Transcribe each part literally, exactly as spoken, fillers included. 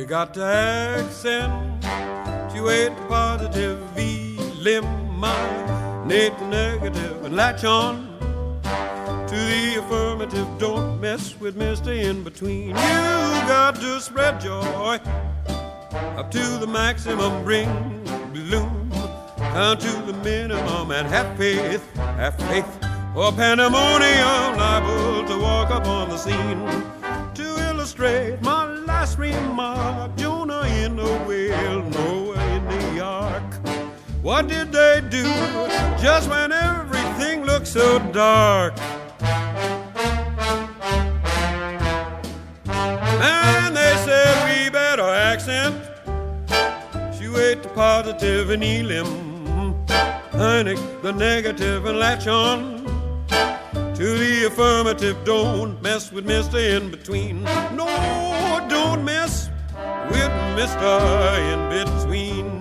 got to accentuate the positive, eliminate the negative, and latch on to the affirmative. Don't mess with Mister In-Between. You got to spread joy up to the maximum, bring bloom down to the minimum, and have faith, have faith, or pandemonium liable to walk upon the scene. To illustrate my last remark, Jonah in the whale, Noah in the ark. What did they do just when everything looked so dark? And they said we better accentuate the positive and eliminate the negative and latch on to the affirmative. Don't mess with Mister In-Between. No, don't mess with Mister In-Between.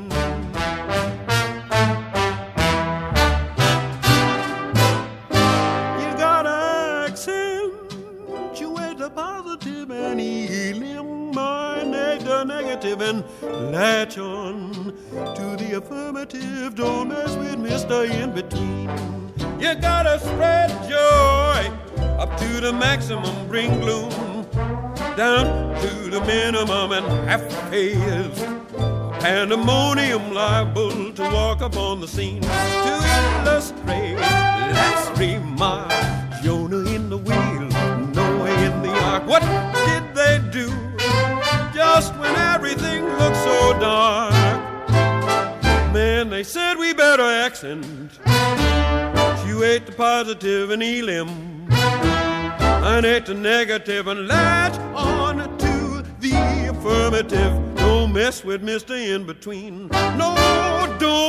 You gotta accentuate the positive and eliminate the negative and latch on to the affirmative. Don't mess with Mister In-Between. You gotta spread joy up to the maximum, bring gloom down to the minimum, and have faith, pandemonium liable to walk upon the scene. To illustrate, let's remark, Jonah in the wheel, Noah in the ark. What did they do just when everything looked so dark? Man, they said we better accentuate the positive and eliminate the negative and latch on to the affirmative. Don't mess with Mister In-Between. No,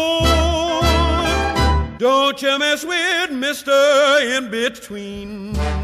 don't. Don't you mess with Mister In-Between.